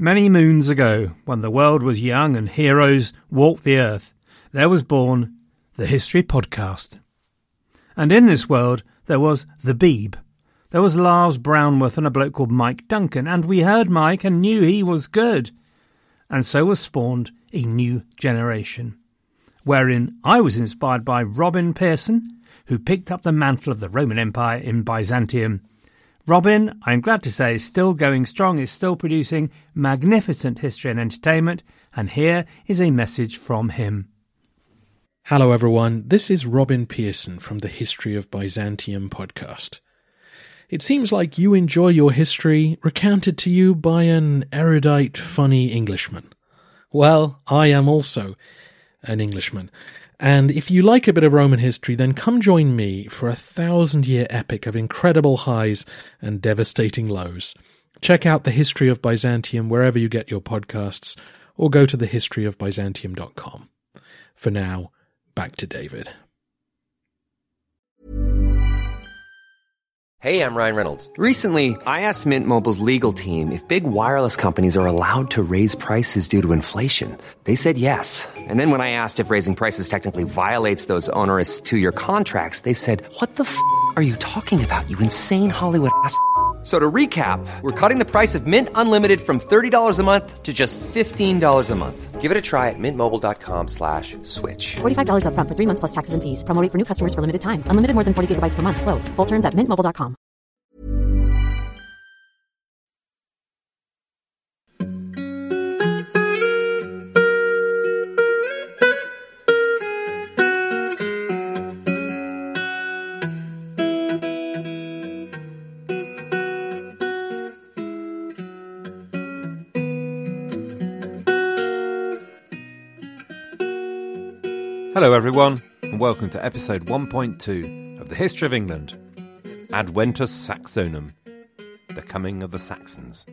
Many moons ago, when the world was young and heroes walked the earth, there was born the History Podcast. And in this world, there was the Beeb. There was Lars Brownworth and a bloke called Mike Duncan, and we heard Mike and knew he was good. And so was spawned a new generation, wherein I was inspired by Robin Pearson, who picked up the mantle of the Roman Empire in Byzantium. Robin, I'm glad to say, is still going strong, is still producing magnificent history and entertainment, and here is a message from him. Hello everyone, this is Robin Pearson from the History of Byzantium podcast. It seems like you enjoy your history recounted to you by an erudite, funny Englishman. Well, I am also an Englishman. And if you like a bit of Roman history, then come join me for a 1,000-year epic of incredible highs and devastating lows. Check out The History of Byzantium wherever you get your podcasts, or go to thehistoryofbyzantium.com. For now, back to David. Hey, I'm Ryan Reynolds. Recently, I asked Mint Mobile's legal team if big wireless companies are allowed to raise prices due to inflation. They said yes. And then when I asked if raising prices technically violates those onerous 2-year contracts, they said, "What the f*** are you talking about, you insane Hollywood ass?" So to recap, we're cutting the price of Mint Unlimited from $30 a month to just $15 a month. Give it a try at mintmobile.com/switch. $45 up front for 3 months plus taxes and fees. Promo rate for new customers for limited time. Unlimited more than 40 gigabytes per month. Slows full terms at mintmobile.com. Hello everyone, and welcome to episode 1.2 of the History of England, Adventus Saxonum, the coming of the Saxons.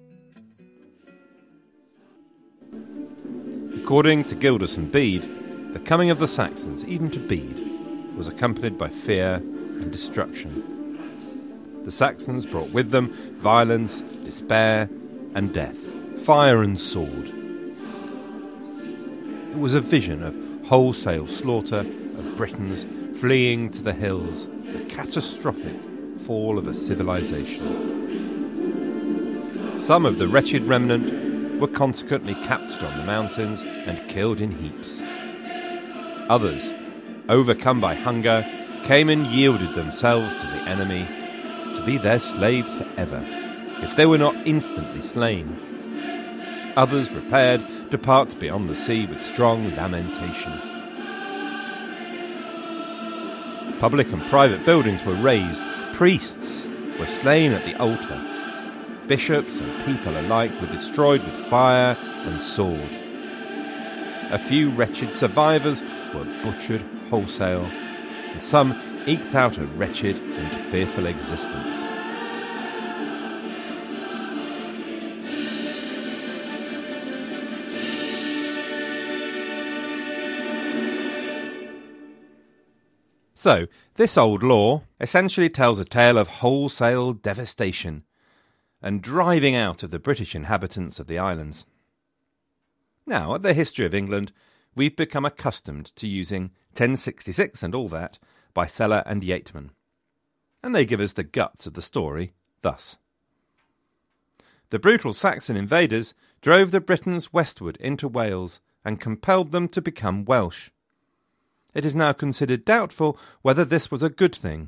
According to Gildas and Bede, the coming of the Saxons, even to Bede, was accompanied by fear and destruction. The Saxons brought with them violence, despair, and death, fire and sword. It was a vision of wholesale slaughter of Britons fleeing to the hills, the catastrophic fall of a civilization. Some of the wretched remnant were consequently captured on the mountains and killed in heaps. Others, overcome by hunger, came and yielded themselves to the enemy to be their slaves forever, if they were not instantly slain. Others repaired, depart beyond the sea with strong lamentation. Public and private buildings were razed, priests were slain at the altar, bishops and people alike were destroyed with fire and sword. A few wretched survivors were butchered wholesale, and some eked out a wretched and fearful existence. So, this old law essentially tells a tale of wholesale devastation and driving out of the British inhabitants of the islands. Now, at the History of England, we've become accustomed to using 1066 and all that by Sellar and Yeatman, and they give us the guts of the story thus. The brutal Saxon invaders drove the Britons westward into Wales and compelled them to become Welsh. It is now considered doubtful whether this was a good thing.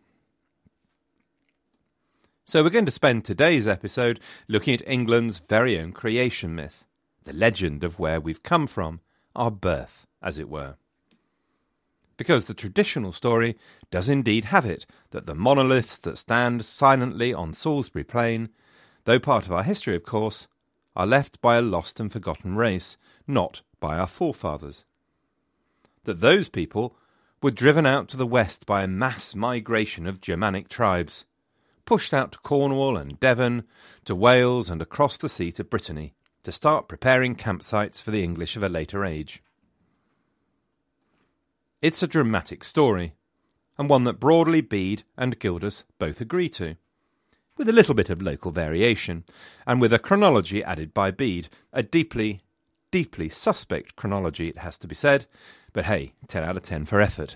So we're going to spend today's episode looking at England's very own creation myth, the legend of where we've come from, our birth, as it were. Because the traditional story does indeed have it that the monoliths that stand silently on Salisbury Plain, though part of our history of course, are left by a lost and forgotten race, not by our forefathers. That those people were driven out to the west by a mass migration of Germanic tribes, pushed out to Cornwall and Devon, to Wales and across the sea to Brittany, to start preparing campsites for the English of a later age. It's a dramatic story, and one that broadly Bede and Gildas both agree to. with a little bit of local variation, and with a chronology added by Bede, a deeply, deeply suspect chronology, it has to be said, but hey, 10 out of 10 for effort.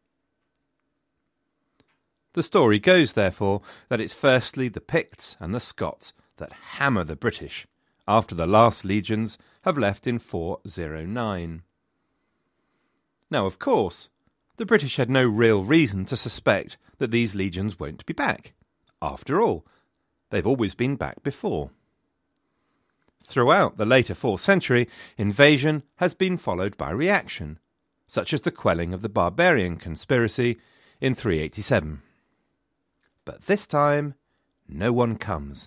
The story goes, therefore, that it's firstly the Picts and the Scots that hammer the British after the last legions have left in 409. Now, of course, the British had no real reason to suspect that these legions won't be back. After all, they've always been back before. Throughout the later 4th century, invasion has been followed by reaction, such as the quelling of the barbarian conspiracy in 387. But this time, no one comes.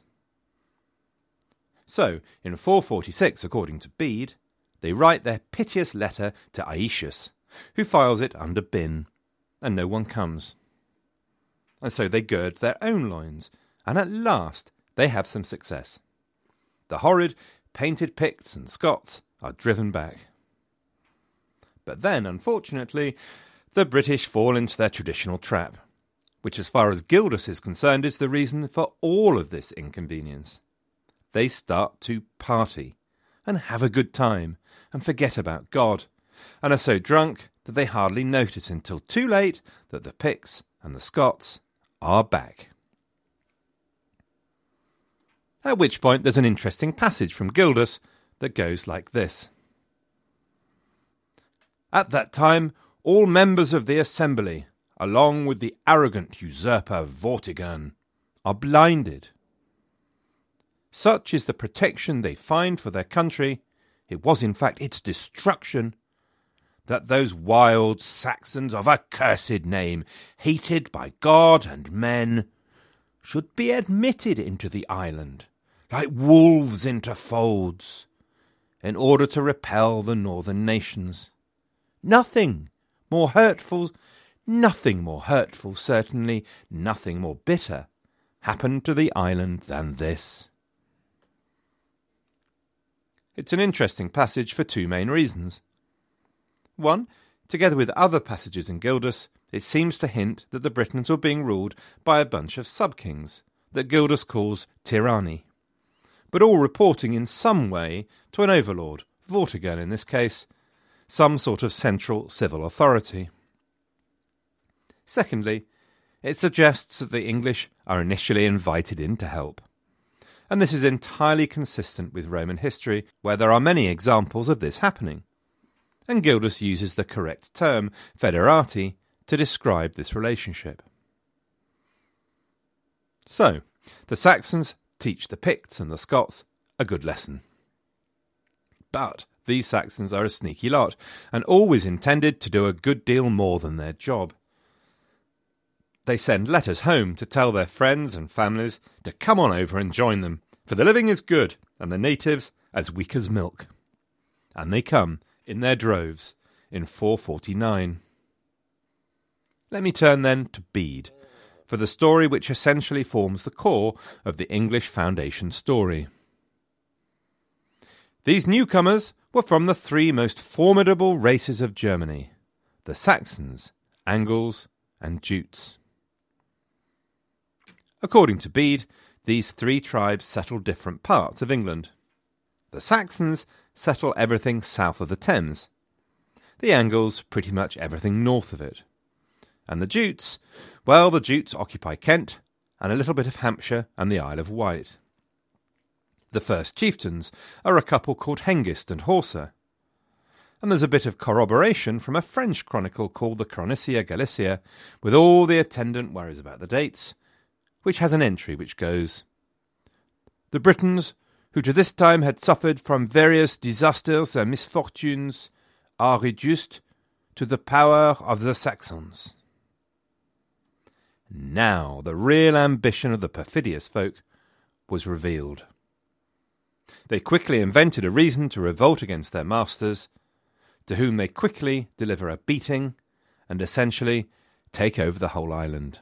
So, in 446, according to Bede, they write their piteous letter to Aetius, who files it under bin, and no one comes. And so they gird their own loins, and at last they have some success. The horrid, painted Picts and Scots are driven back. But then, unfortunately, the British fall into their traditional trap, which as far as Gildas is concerned is the reason for all of this inconvenience. They start to party, and have a good time, and forget about God, and are so drunk that they hardly notice until too late that the Picts and the Scots are back. At which point there's an interesting passage from Gildas that goes like this. At that time, all members of the assembly, along with the arrogant usurper Vortigern, are blinded. Such is the protection they find for their country, it was in fact its destruction, that those wild Saxons of accursed name, hated by God and men, should be admitted into the island, like wolves into folds, in order to repel the northern nations. Nothing more hurtful, certainly, nothing more bitter, happened to the island than this. It's an interesting passage for two main reasons. One, together with other passages in Gildas, it seems to hint that the Britons were being ruled by a bunch of sub-kings that Gildas calls tyranni, but all reporting in some way to an overlord, Vortigern in this case, some sort of central civil authority. Secondly, it suggests that the English are initially invited in to help. And this is entirely consistent with Roman history, where there are many examples of this happening. And Gildas uses the correct term, federati, to describe this relationship. So, the Saxons teach the Picts and the Scots a good lesson. But these Saxons are a sneaky lot, and always intended to do a good deal more than their job. They send letters home to tell their friends and families to come on over and join them, for the living is good, and the natives as weak as milk. And they come, in their droves, in 449. Let me turn then to Bede, for the story which essentially forms the core of the English foundation story. These newcomers were from the three most formidable races of Germany, the Saxons, Angles, and Jutes. According to Bede, these three tribes settle different parts of England. The Saxons settle everything south of the Thames. The Angles pretty much everything north of it. And the Jutes, well, the Jutes occupy Kent and a little bit of Hampshire and the Isle of Wight. The first chieftains are a couple called Hengist and Horsa. And there's a bit of corroboration from a French chronicle called the Chronicia Gallicia, with all the attendant worries about the dates, which has an entry which goes, "The Britons, who to this time had suffered from various disasters and misfortunes, are reduced to the power of the Saxons." Now the real ambition of the perfidious folk was revealed. They quickly invented a reason to revolt against their masters, to whom they quickly deliver a beating and essentially take over the whole island.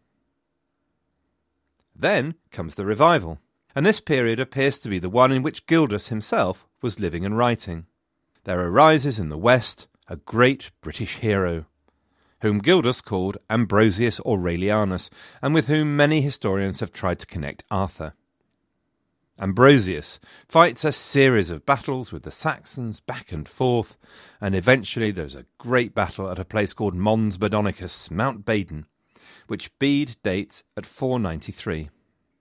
Then comes the revival, and this period appears to be the one in which Gildas himself was living and writing. There arises in the West a great British hero, whom Gildas called Ambrosius Aurelianus, and with whom many historians have tried to connect Arthur. Ambrosius fights a series of battles with the Saxons back and forth, and eventually there's a great battle at a place called Mons Badonicus, Mount Badon, which Bede dates at 493.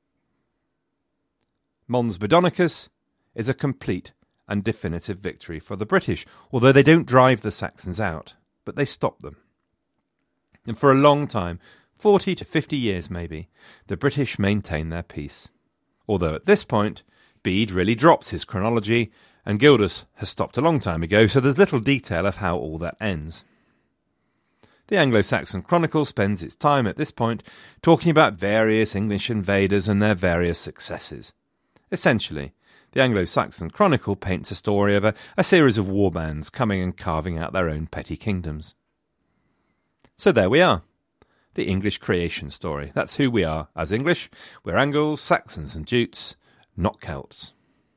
Mons Badonicus is a complete and definitive victory for the British, although they don't drive the Saxons out, but they stop them. And for a long time, 40 to 50 years maybe, the British maintain their peace. Although at this point, Bede really drops his chronology, and Gildas has stopped a long time ago, so there's little detail of how all that ends. The Anglo-Saxon Chronicle spends its time at this point talking about various English invaders and their various successes. Essentially, the Anglo-Saxon Chronicle paints a story of a series of warbands coming and carving out their own petty kingdoms. So there we are. The English creation story. That's who we are as English. We're Angles, Saxons and Jutes, not Celts.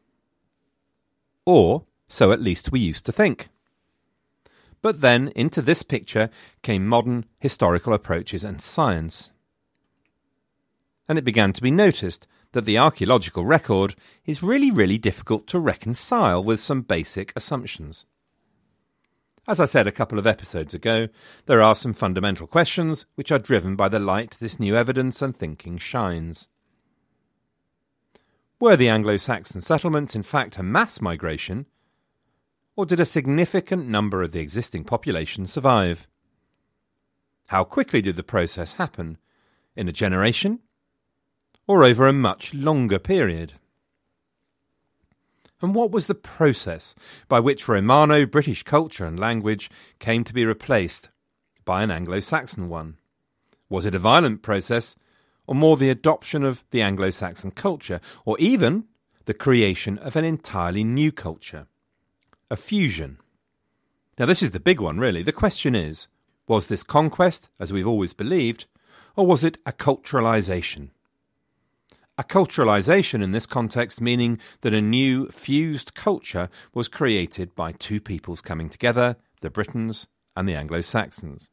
Or, so at least we used to think. But then into this picture came modern historical approaches and science. And it began to be noticed that the archaeological record is really difficult to reconcile with some basic assumptions. As I said a couple of episodes ago, there are some fundamental questions which are driven by the light this new evidence and thinking shines. Were the Anglo-Saxon settlements in fact a mass migration, or did a significant number of the existing population survive? How quickly did the process happen? In a generation? Or over a much longer period? And what was the process by which Romano-British culture and language came to be replaced by an Anglo-Saxon one? Was it a violent process, or more the adoption of the Anglo-Saxon culture, or even the creation of an entirely new culture? A fusion. Now this is the big one really. The question is, was this conquest, as we've always believed, or was it a culturalisation? A culturalisation in this context meaning that a new fused culture was created by two peoples coming together, the Britons and the Anglo-Saxons.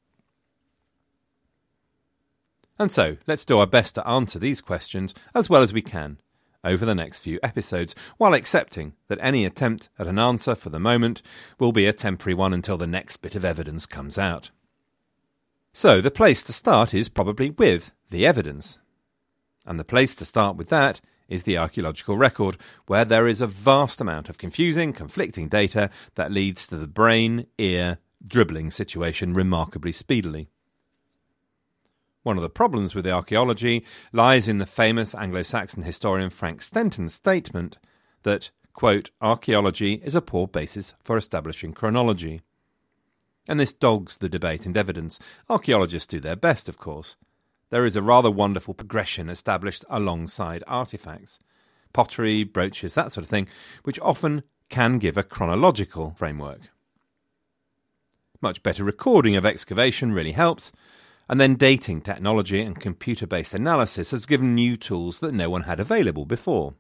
And so, let's do our best to answer these questions as well as we can over the next few episodes, while accepting that any attempt at an answer for the moment will be a temporary one until the next bit of evidence comes out. So, the place to start is probably with the evidence. And the place to start with that is the archaeological record, where there is a vast amount of confusing, conflicting data that leads to the brain-ear dribbling situation remarkably speedily. One of the problems with the archaeology lies in the famous Anglo-Saxon historian Frank Stenton's statement that, quote, archaeology is a poor basis for establishing chronology. And this dogs the debate and evidence. Archaeologists do their best, of course. There is a rather wonderful progression established alongside artefacts, pottery, brooches, that sort of thing, which often can give a chronological framework. Much better recording of excavation really helps, and then dating technology and computer-based analysis has given new tools that no one had available before.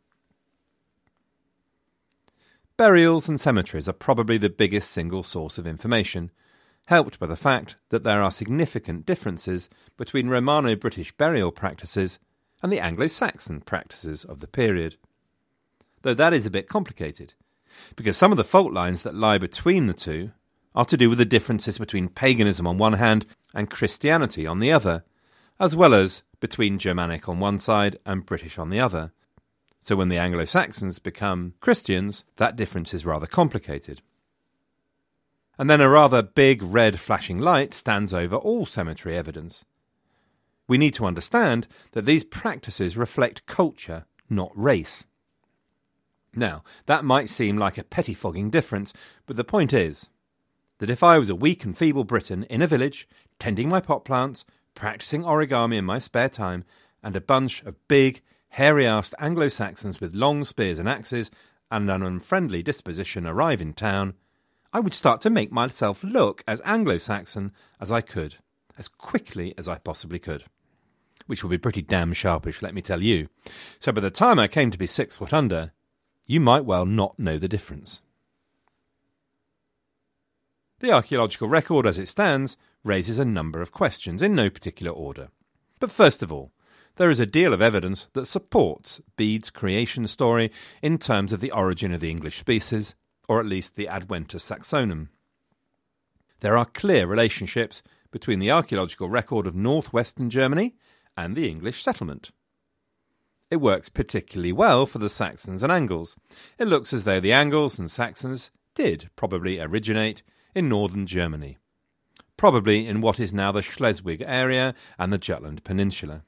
Burials and cemeteries are probably the biggest single source of information, helped by the fact that there are significant differences between Romano-British burial practices and the Anglo-Saxon practices of the period. Though that is a bit complicated, because some of the fault lines that lie between the two are to do with the differences between paganism on one hand and Christianity on the other, as well as between Germanic on one side and British on the other. So when the Anglo-Saxons become Christians, that difference is rather complicated. And then a rather big red flashing light stands over all cemetery evidence. We need to understand that these practices reflect culture, not race. Now, that might seem like a pettifogging difference, but the point is that if I was a weak and feeble Briton in a village, tending my pot plants, practising origami in my spare time, and a bunch of big, hairy-assed Anglo-Saxons with long spears and axes and an unfriendly disposition arrive in town, I would start to make myself look as Anglo-Saxon as I could, as quickly as I possibly could. Which would be pretty damn sharpish, let me tell you. So by the time I came to be 6 foot under, you might well not know the difference. The archaeological record as it stands raises a number of questions in no particular order. But first of all, there is a deal of evidence that supports Bede's creation story in terms of the origin of the English species, or at least the Adventus Saxonum. There are clear relationships between the archaeological record of northwestern Germany and the English settlement. It works particularly well for the Saxons and Angles. It looks as though the Angles and Saxons did probably originate in northern Germany, probably in what is now the Schleswig area and the Jutland Peninsula.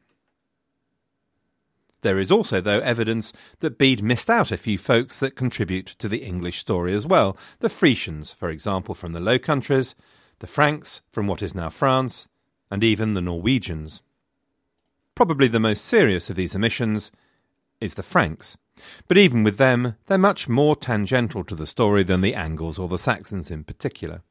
There is also, though, evidence that Bede missed out a few folks that contribute to the English story as well. The Frisians, for example, from the Low Countries, the Franks from what is now France, and even the Norwegians. Probably the most serious of these omissions is the Franks, but even with them, they're much more tangential to the story than the Angles or the Saxons in particular.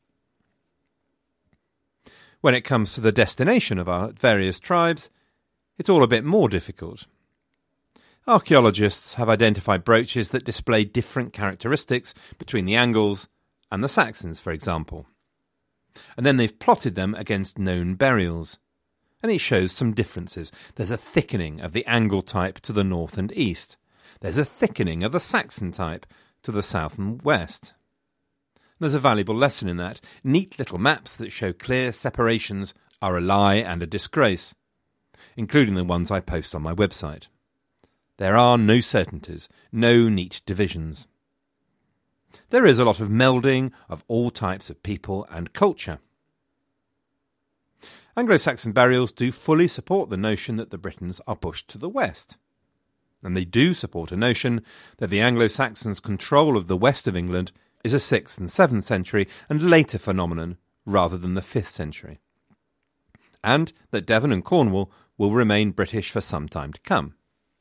When it comes to the destination of our various tribes, it's all a bit more difficult. Archaeologists have identified brooches that display different characteristics between the Angles and the Saxons, for example. And then they've plotted them against known burials. And it shows some differences. There's a thickening of the Angle type to the north and east. There's a thickening of the Saxon type to the south and west. There's a valuable lesson in that. Neat little maps that show clear separations are a lie and a disgrace, including the ones I post on my website. There are no certainties, no neat divisions. There is a lot of melding of all types of people and culture. Anglo-Saxon burials do fully support the notion that the Britons are pushed to the west. And they do support a notion that the Anglo-Saxons' control of the west of England is a 6th and 7th century and later phenomenon rather than the 5th century. And that Devon and Cornwall will remain British for some time to come.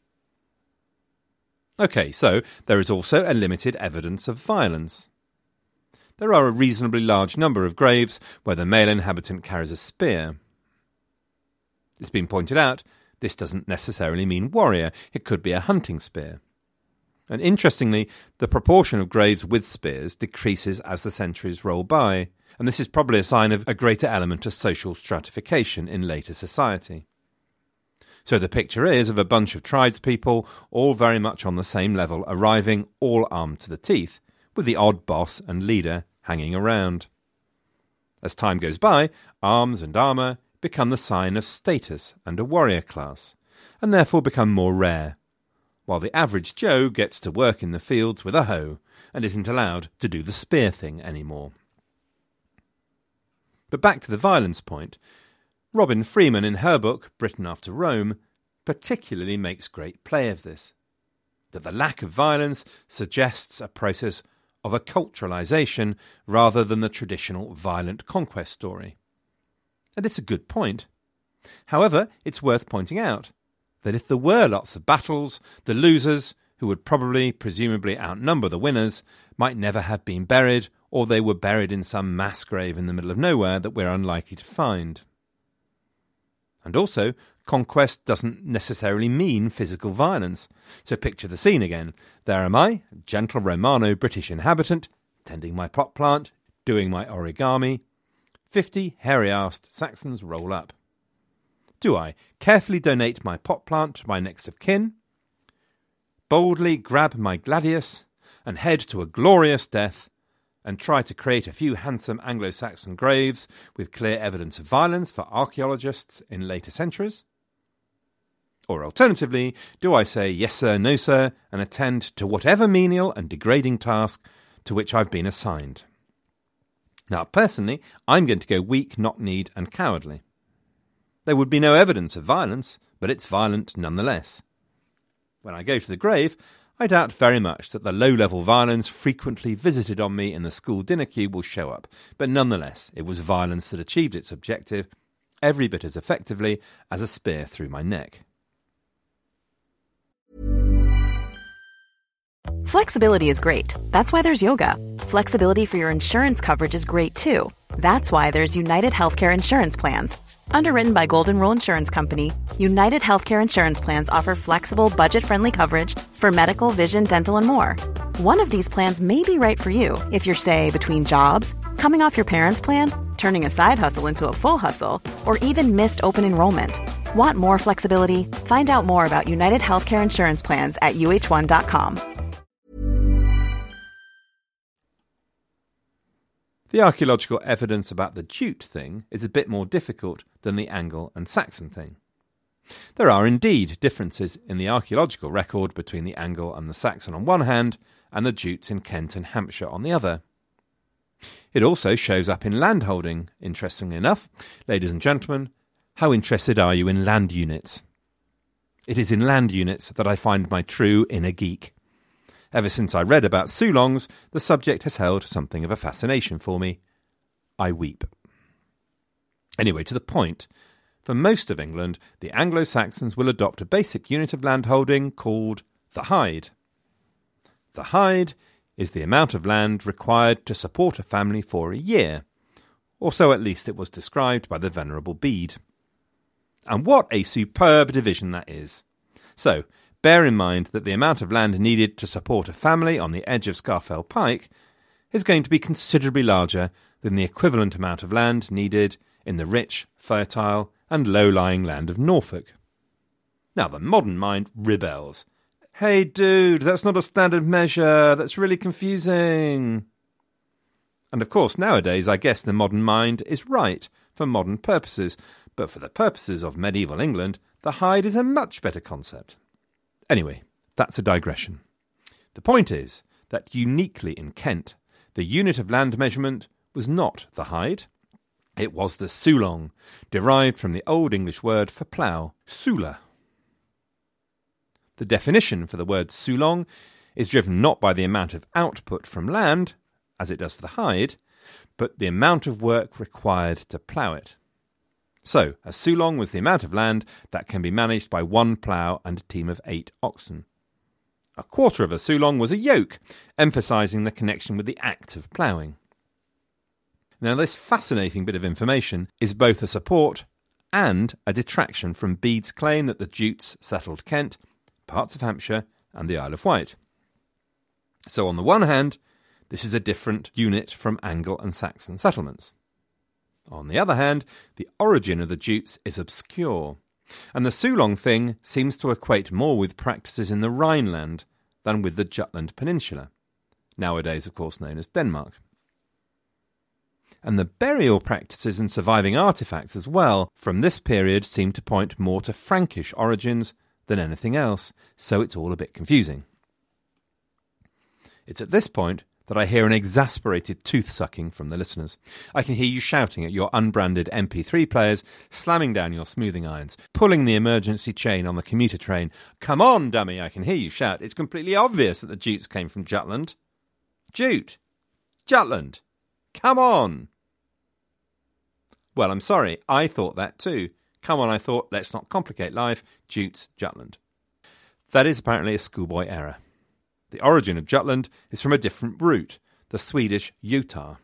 OK, so there is also a limited evidence of violence. There are a reasonably large number of graves where the male inhabitant carries a spear. It's been pointed out, this doesn't necessarily mean warrior, it could be a hunting spear. And interestingly, the proportion of graves with spears decreases as the centuries roll by, and this is probably a sign of a greater element of social stratification in later society. So the picture is of a bunch of tribespeople, all very much on the same level, arriving all armed to the teeth, with the odd boss and leader hanging around. As time goes by, arms and armour become the sign of status and a warrior class, and therefore become more rare, while the average Joe gets to work in the fields with a hoe and isn't allowed to do the spear thing anymore. But back to the violence point, Robin Freeman in her book, Britain After Rome, particularly makes great play of this, that the lack of violence suggests a process of acculturalisation rather than the traditional violent conquest story. And it's a good point. However, it's worth pointing out that if there were lots of battles, the losers, who would probably presumably outnumber the winners, might never have been buried, or they were buried in some mass grave in the middle of nowhere that we're unlikely to find. And also, conquest doesn't necessarily mean physical violence. So picture the scene again. There am I, a gentle Romano-British inhabitant, tending my pot plant, doing my origami. 50 hairy-arsed Saxons roll up. Do I carefully donate my pot plant to my next of kin, boldly grab my gladius, and head to a glorious death, and try to create a few handsome Anglo-Saxon graves with clear evidence of violence for archaeologists in later centuries? Or alternatively, do I say yes sir, no sir, and attend to whatever menial and degrading task to which I've been assigned? Now, personally, I'm going to go weak, knock-kneed, and cowardly. There would be no evidence of violence, but it's violent nonetheless. When I go to the grave, I doubt very much that the low-level violence frequently visited on me in the school dinner queue will show up, but nonetheless, it was violence that achieved its objective, every bit as effectively as a spear through my neck. Flexibility is great. That's why there's yoga. Flexibility for your insurance coverage is great too. That's why there's United Healthcare Insurance Plans. Underwritten by Golden Rule Insurance Company, United Healthcare Insurance Plans offer flexible, budget-friendly coverage for medical, vision, dental, and more. One of these plans may be right for you if you're, say, between jobs, coming off your parents' plan, turning a side hustle into a full hustle, or even missed open enrollment. Want more flexibility? Find out more about United Healthcare Insurance Plans at uh1.com. The archaeological evidence about the Jute thing is a bit more difficult than the Anglo and Saxon thing. There are indeed differences in the archaeological record between the Anglo and the Saxon on one hand, and the Jutes in Kent and Hampshire on the other. It also shows up in landholding. Interestingly enough, ladies and gentlemen, how interested are you in land units? It is in land units that I find my true inner geek. Ever since I read about Sulongs, the subject has held something of a fascination for me. I weep. Anyway, to the point. For most of England, the Anglo-Saxons will adopt a basic unit of landholding called the hide. The hide is the amount of land required to support a family for a year, or so at least it was described by the Venerable Bede. And what a superb division that is. So, bear in mind that the amount of land needed to support a family on the edge of Scafell Pike is going to be considerably larger than the equivalent amount of land needed in the rich, fertile, and low-lying land of Norfolk. Now, the modern mind rebels. Hey, dude, that's not a standard measure. That's really confusing. And of course, nowadays, I guess the modern mind is right for modern purposes, but for the purposes of medieval England, the hide is a much better concept. Anyway, that's a digression. The point is that uniquely in Kent, the unit of land measurement was not the hide. It was the sulong, derived from the Old English word for plough, sula. The definition for the word sulong is driven not by the amount of output from land, as it does for the hide, but the amount of work required to plough it. So, a sulong was the amount of land that can be managed by one plough and a team of 8 oxen. A quarter of a sulong was a yoke, emphasising the connection with the act of ploughing. Now, this fascinating bit of information is both a support and a detraction from Bede's claim that the Jutes settled Kent, parts of Hampshire, and the Isle of Wight. So, on the one hand, this is a different unit from Anglo and Saxon settlements. On the other hand, the origin of the Jutes is obscure, and the Sulong thing seems to equate more with practices in the Rhineland than with the Jutland Peninsula, nowadays of course known as Denmark. And the burial practices and surviving artefacts as well from this period seem to point more to Frankish origins than anything else, so it's all a bit confusing. It's at this point that I hear an exasperated tooth-sucking from the listeners. I can hear you shouting at your unbranded MP3 players, slamming down your smoothing irons, pulling the emergency chain on the commuter train. Come on, dummy, I can hear you shout. It's completely obvious that the Jutes came from Jutland. Jute! Jutland! Come on! Well, I'm sorry, I thought that too. Come on, I thought, let's not complicate life. Jutes, Jutland. That is apparently a schoolboy error. The origin of Jutland is from a different root, the Swedish Jutar.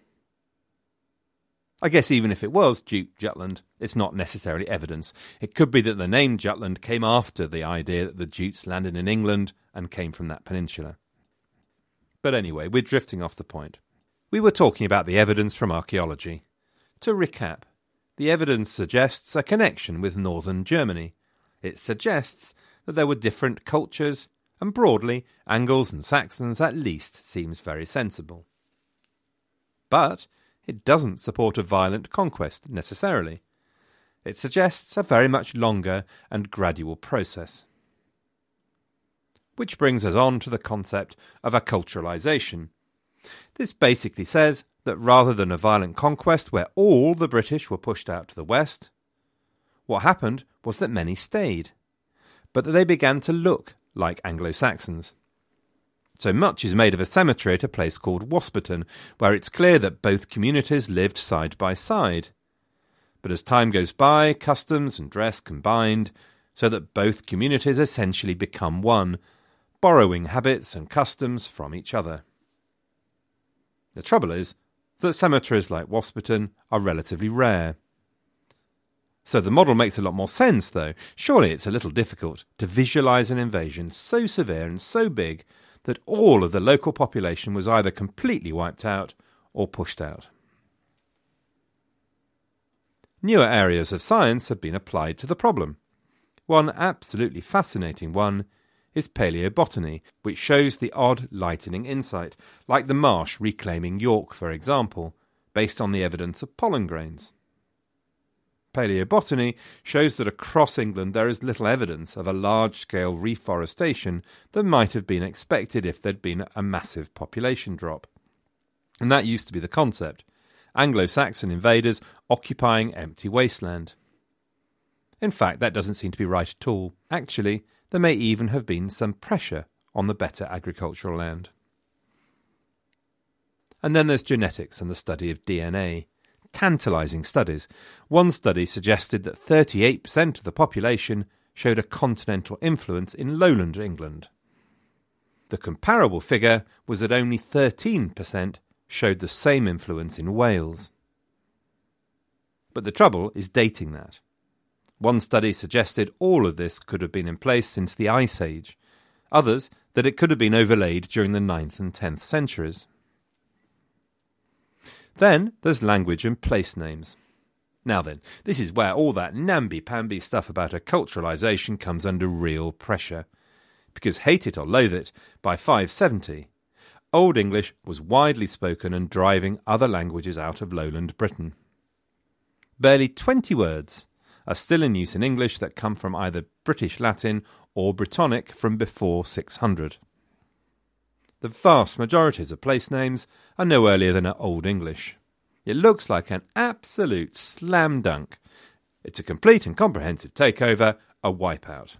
I guess even if it was Jute Jutland, it's not necessarily evidence. It could be that the name Jutland came after the idea that the Jutes landed in England and came from that peninsula. But anyway, we're drifting off the point. We were talking about the evidence from archaeology. To recap, the evidence suggests a connection with northern Germany. It suggests that there were different cultures, and broadly, Angles and Saxons at least seems very sensible. But it doesn't support a violent conquest, necessarily. It suggests a very much longer and gradual process. Which brings us on to the concept of acculturalisation. This basically says that rather than a violent conquest where all the British were pushed out to the west, what happened was that many stayed, but that they began to look like Anglo-Saxons. So much is made of a cemetery at a place called Wasperton, where it's clear that both communities lived side by side. But as time goes by, customs and dress combined, so that both communities essentially become one, borrowing habits and customs from each other. The trouble is that cemeteries like Wasperton are relatively rare. So the model makes a lot more sense, though. Surely it's a little difficult to visualise an invasion so severe and so big that all of the local population was either completely wiped out or pushed out. Newer areas of science have been applied to the problem. One absolutely fascinating one is paleobotany, which shows the odd lightning insight, like the marsh reclaiming York, for example, based on the evidence of pollen grains. Paleobotany shows that across England there is little evidence of a large-scale reforestation that might have been expected if there'd been a massive population drop. And that used to be the concept: Anglo-Saxon invaders occupying empty wasteland. In fact, that doesn't seem to be right at all. Actually, there may even have been some pressure on the better agricultural land. And then there's genetics and the study of DNA. Tantalising studies. One study suggested that 38% of the population showed a continental influence in lowland England. The comparable figure was that only 13% showed the same influence in Wales. But the trouble is dating that. One study suggested all of this could have been in place since the Ice Age. Others that it could have been overlaid during the 9th and 10th centuries. Then there's language and place names. Now then, this is where all that namby-pamby stuff about acculturalisation comes under real pressure. Because hate it or loathe it, by 570, Old English was widely spoken and driving other languages out of lowland Britain. Barely 20 words are still in use in English that come from either British Latin or Brittonic from before 600. The vast majorities of place names are no earlier than Old English. It looks like an absolute slam dunk. It's a complete and comprehensive takeover, a wipeout.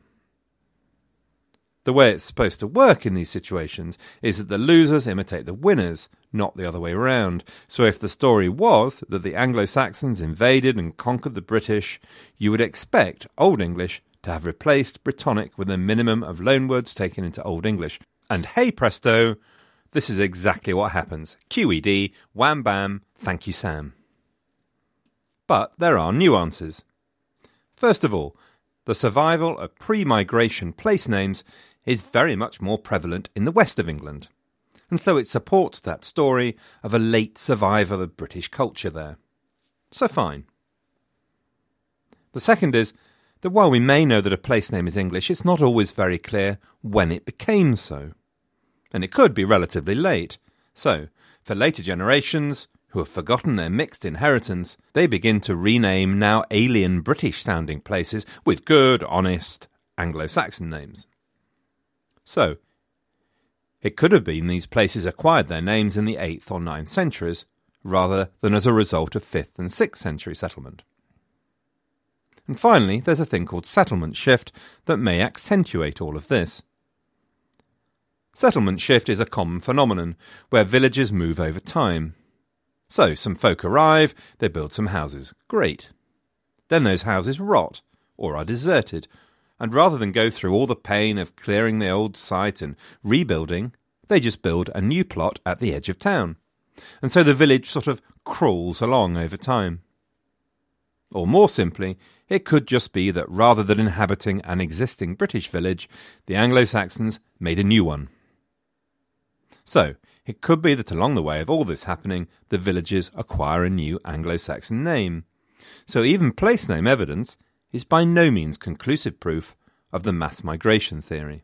The way it's supposed to work in these situations is that the losers imitate the winners, not the other way round. So if the story was that the Anglo-Saxons invaded and conquered the British, you would expect Old English to have replaced Brittonic with a minimum of loanwords taken into Old English. And hey presto, this is exactly what happens. QED, wham bam, thank you Sam. But there are nuances. First of all, the survival of pre-migration place names is very much more prevalent in the west of England, and so it supports that story of a late survival of British culture there. So fine. The second is that while we may know that a place name is English, it's not always very clear when it became so. And it could be relatively late. So, for later generations who have forgotten their mixed inheritance, they begin to rename now alien British-sounding places with good, honest Anglo-Saxon names. So, it could have been these places acquired their names in the 8th or 9th centuries, rather than as a result of 5th and 6th century settlement. And finally, there's a thing called settlement shift that may accentuate all of this. Settlement shift is a common phenomenon where villages move over time. So, some folk arrive, they build some houses. Great. Then those houses rot, or are deserted, and rather than go through all the pain of clearing the old site and rebuilding, they just build a new plot at the edge of town. And so the village sort of crawls along over time. Or more simply, it could just be that rather than inhabiting an existing British village, the Anglo-Saxons made a new one. So, it could be that along the way of all this happening, the villages acquire a new Anglo-Saxon name. So even place name evidence is by no means conclusive proof of the mass migration theory.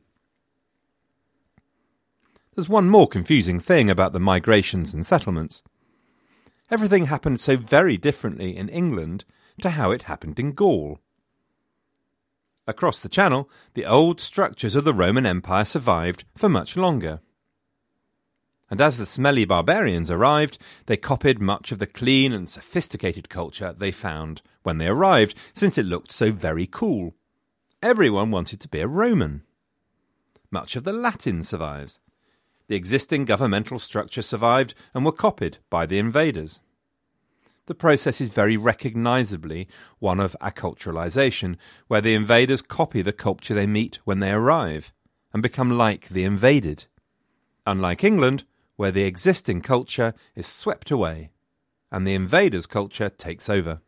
There's one more confusing thing about the migrations and settlements. Everything happened so very differently in England to how it happened in Gaul. Across the Channel, the old structures of the Roman Empire survived for much longer. And as the smelly barbarians arrived, they copied much of the clean and sophisticated culture they found when they arrived, since it looked so very cool. Everyone wanted to be a Roman. Much of the Latin survives. The existing governmental structure survived and were copied by the invaders. The process is very recognisably one of acculturalisation, where the invaders copy the culture they meet when they arrive, and become like the invaded. Unlike England, where the existing culture is swept away, and the invaders' culture takes over.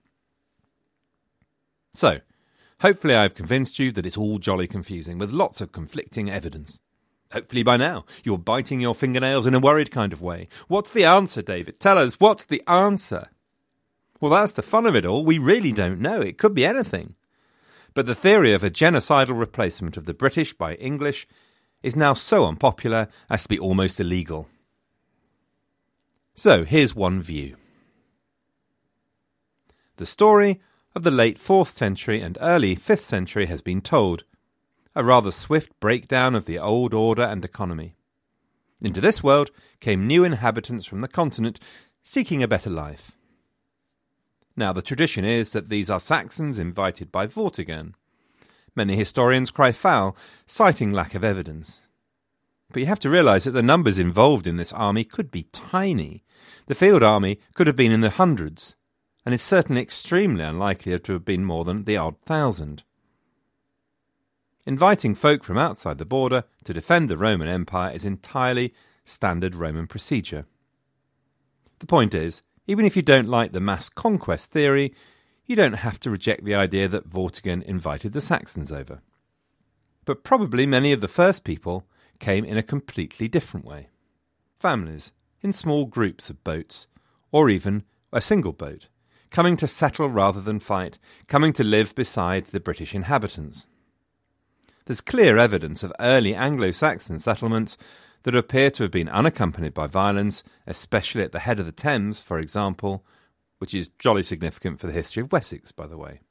So, hopefully I've convinced you that it's all jolly confusing, with lots of conflicting evidence. Hopefully by now you're biting your fingernails in a worried kind of way. What's the answer, David? Tell us, what's the answer? Well, that's the fun of it all. We really don't know. It could be anything. But the theory of a genocidal replacement of the British by English is now so unpopular as to be almost illegal. So here's one view. The story of the late 4th century and early 5th century has been told. A rather swift breakdown of the old order and economy. Into this world came new inhabitants from the continent seeking a better life. Now the tradition is that these are Saxons invited by Vortigern. Many historians cry foul, citing lack of evidence. But you have to realise that the numbers involved in this army could be tiny. The field army could have been in the hundreds, and is certainly extremely unlikely to have been more than the odd 1,000. Inviting folk from outside the border to defend the Roman Empire is entirely standard Roman procedure. The point is, even if you don't like the mass conquest theory, you don't have to reject the idea that Vortigern invited the Saxons over. But probably many of the first people came in a completely different way. Families, in small groups of boats, or even a single boat, coming to settle rather than fight, coming to live beside the British inhabitants. There's clear evidence of early Anglo-Saxon settlements that appear to have been unaccompanied by violence, especially at the head of the Thames, for example, which is jolly significant for the history of Wessex, by the way.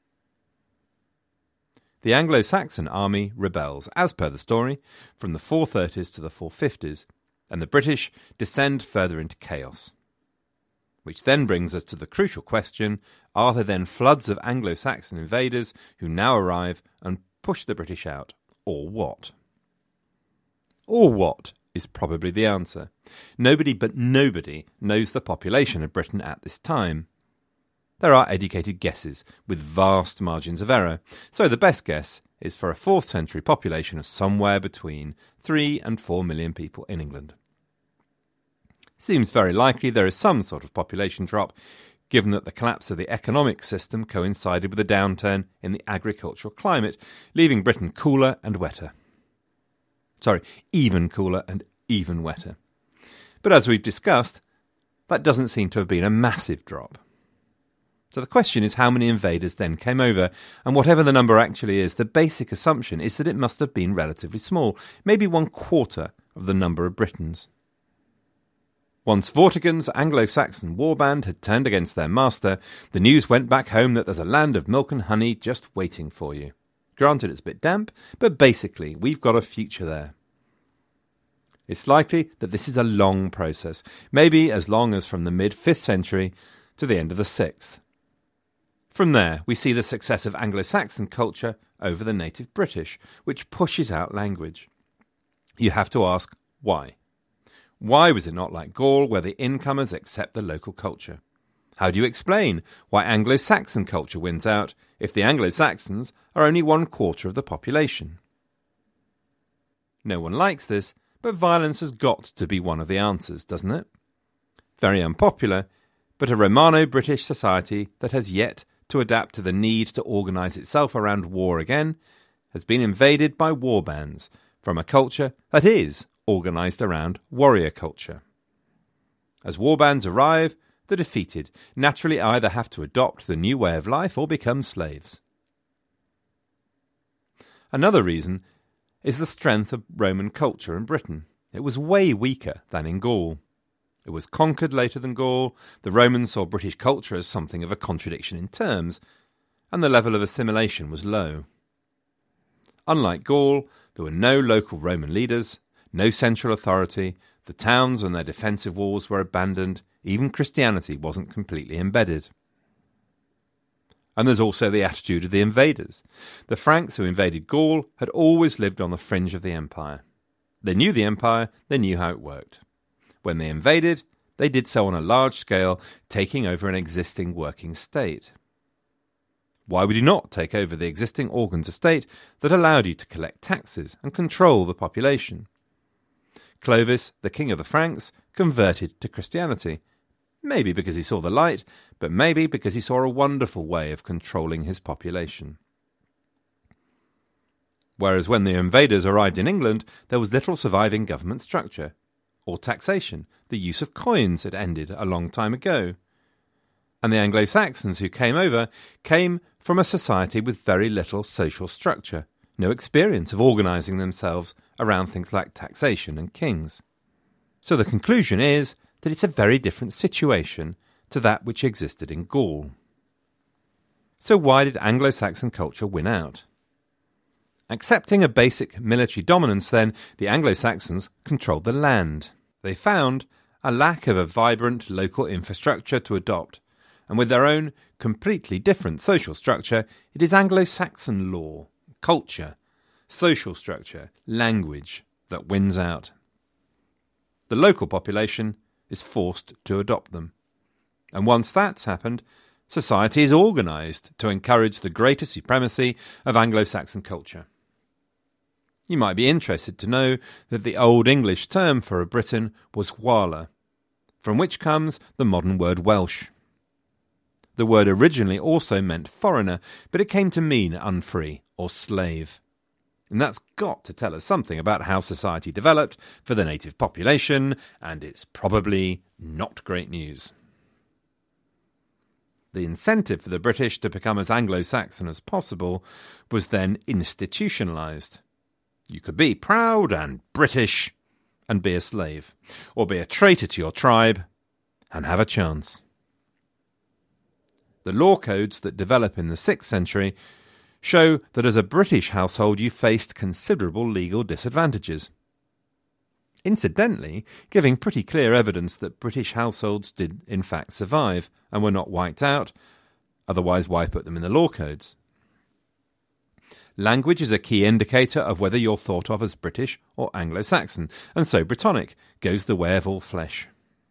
The Anglo-Saxon army rebels, as per the story, from the 430s to the 450s, and the British descend further into chaos. Which then brings us to the crucial question, are there then floods of Anglo-Saxon invaders who now arrive and push the British out? Or what? Or what is probably the answer. Nobody but nobody knows the population of Britain at this time. There are educated guesses, with vast margins of error, so the best guess is for a 4th century population of somewhere between 3 and 4 million people in England. Seems very likely there is some sort of population drop, given that the collapse of the economic system coincided with a downturn in the agricultural climate, leaving Britain cooler and wetter. Even cooler and even wetter. But as we've discussed, that doesn't seem to have been a massive drop. So the question is how many invaders then came over, and whatever the number actually is, the basic assumption is that it must have been relatively small, maybe 1/4 of the number of Britons. Once Vortigern's Anglo-Saxon warband had turned against their master, the news went back home that there's a land of milk and honey just waiting for you. Granted, it's a bit damp, but basically, we've got a future there. It's likely that this is a long process, maybe as long as from the mid-5th century to the end of the 6th. From there, we see the success of Anglo-Saxon culture over the native British, which pushes out language. You have to ask, why? Why was it not like Gaul, where the incomers accept the local culture? How do you explain why Anglo-Saxon culture wins out if the Anglo-Saxons are only 1/4 of the population? No one likes this, but violence has got to be one of the answers, doesn't it? Very unpopular, but a Romano-British society that has yet to adapt to the need to organise itself around war again has been invaded by war bands from a culture that is organised around warrior culture. As warbands arrive, the defeated naturally either have to adopt the new way of life or become slaves. Another reason is the strength of Roman culture in Britain. It was way weaker than in Gaul. It was conquered later than Gaul, the Romans saw British culture as something of a contradiction in terms, and the level of assimilation was low. Unlike Gaul, there were no local Roman leaders, no central authority, the towns and their defensive walls were abandoned, even Christianity wasn't completely embedded. And there's also the attitude of the invaders. The Franks who invaded Gaul had always lived on the fringe of the empire. They knew the empire, they knew how it worked. When they invaded, they did so on a large scale, taking over an existing working state. Why would you not take over the existing organs of state that allowed you to collect taxes and control the population? Clovis, the king of the Franks, converted to Christianity. Maybe because he saw the light, but maybe because he saw a wonderful way of controlling his population. Whereas when the invaders arrived in England, there was little surviving government structure, or taxation. The use of coins had ended a long time ago. And the Anglo-Saxons who came over came from a society with very little social structure, no experience of organising themselves around things like taxation and kings. So the conclusion is that it's a very different situation to that which existed in Gaul. So why did Anglo-Saxon culture win out? Accepting a basic military dominance, then, the Anglo-Saxons controlled the land. They found a lack of a vibrant local infrastructure to adopt, and with their own completely different social structure, it is Anglo-Saxon law, culture, social structure, language that wins out. The local population is forced to adopt them. And once that's happened, society is organised to encourage the greater supremacy of Anglo-Saxon culture. You might be interested to know that the Old English term for a Briton was Wala, from which comes the modern word Welsh. The word originally also meant foreigner, but it came to mean unfree or slave. And that's got to tell us something about how society developed for the native population, and it's probably not great news. The incentive for the British to become as Anglo-Saxon as possible was then institutionalised. You could be proud and British and be a slave, or be a traitor to your tribe and have a chance. The law codes that develop in the 6th century show that as a British household you faced considerable legal disadvantages. Incidentally, giving pretty clear evidence that British households did in fact survive and were not wiped out, otherwise why put them in the law codes? Language is a key indicator of whether you're thought of as British or Anglo-Saxon, and so Brittonic goes the way of all flesh.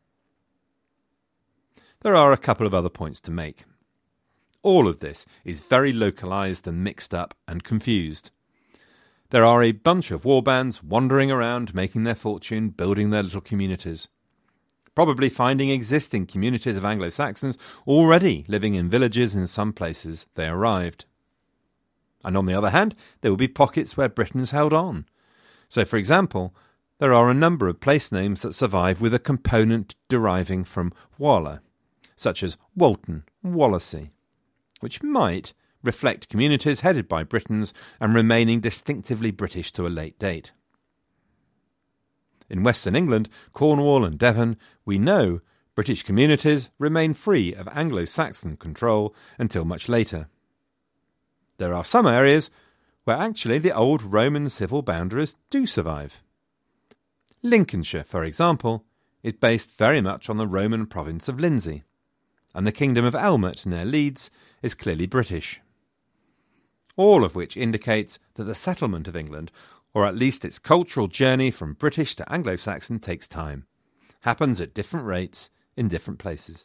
There are a couple of other points to make. All of this is very localised and mixed up and confused. There are a bunch of warbands wandering around, making their fortune, building their little communities. Probably finding existing communities of Anglo-Saxons already living in villages in some places they arrived. And on the other hand, there will be pockets where Britons held on. So, for example, there are a number of place names that survive with a component deriving from Wala, such as Walton, Wallasey, which might reflect communities headed by Britons and remaining distinctively British to a late date. In Western England, Cornwall and Devon, we know British communities remain free of Anglo-Saxon control until much later. There are some areas where actually the old Roman civil boundaries do survive. Lincolnshire, for example, is based very much on the Roman province of Lindsey, and the kingdom of Elmet near Leeds is clearly British. All of which indicates that the settlement of England, or at least its cultural journey from British to Anglo-Saxon, takes time, happens at different rates in different places.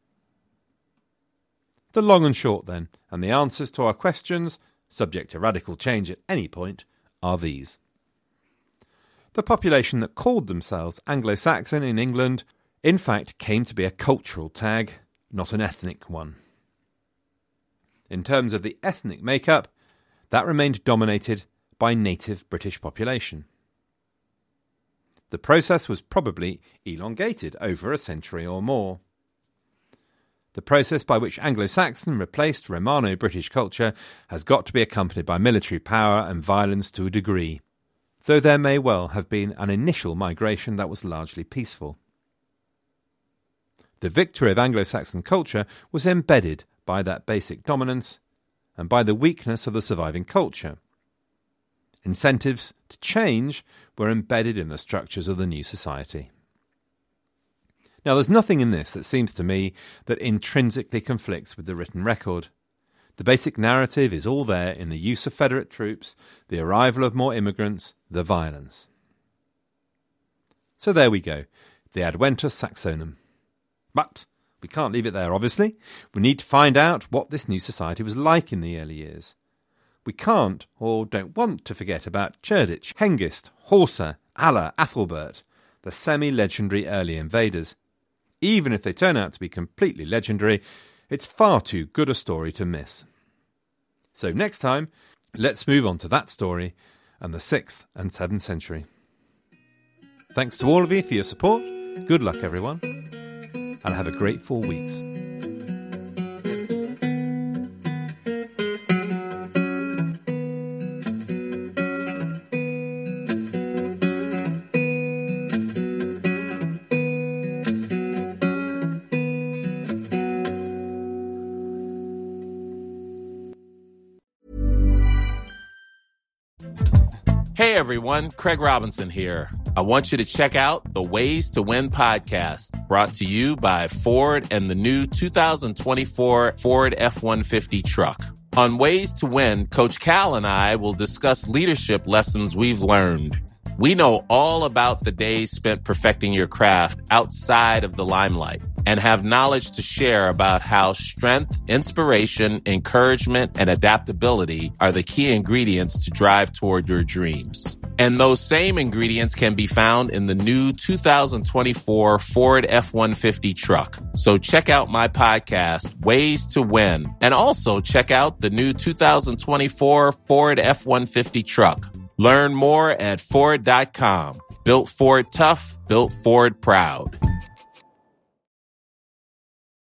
The long and short, then, and the answers to our questions, subject to radical change at any point, are these. The population that called themselves Anglo-Saxon in England, in fact, came to be a cultural tag, not an ethnic one. In terms of the ethnic makeup, that remained dominated by native British population. The process was probably elongated over a century or more. The process by which Anglo-Saxon replaced Romano-British culture has got to be accompanied by military power and violence to a degree, though there may well have been an initial migration that was largely peaceful. The victory of Anglo-Saxon culture was embedded by that basic dominance and by the weakness of the surviving culture. Incentives to change were embedded in the structures of the new society. Now, there's nothing in this that seems to me that intrinsically conflicts with the written record. The basic narrative is all there in the use of Federate troops, the arrival of more immigrants, the violence. So there we go, the Adventus Saxonum. But we can't leave it there, obviously. We need to find out what this new society was like in the early years. We can't, or don't want to forget about Cerdic, Hengist, Horsa, Alla, Athelbert, the semi-legendary early invaders. Even if they turn out to be completely legendary, it's far too good a story to miss. So next time, Let's move on to that story and the 6th and 7th century. Thanks to all of you for your support. Good luck, everyone. And have a great 4 weeks. Hey everyone, Craig Robinson here. I want you to check out the Ways to Win podcast, brought to you by Ford and the new 2024 Ford F-150 truck. On Ways to Win, Coach Cal and I will discuss leadership lessons we've learned. We know all about the days spent perfecting your craft outside of the limelight and have knowledge to share about how strength, inspiration, encouragement, and adaptability are the key ingredients to drive toward your dreams. And those same ingredients can be found in the new 2024 Ford F-150 truck. So check out my podcast, Ways to Win, and also check out the new 2024 Ford F-150 truck. Learn more at Ford.com. Built Ford tough, built Ford proud.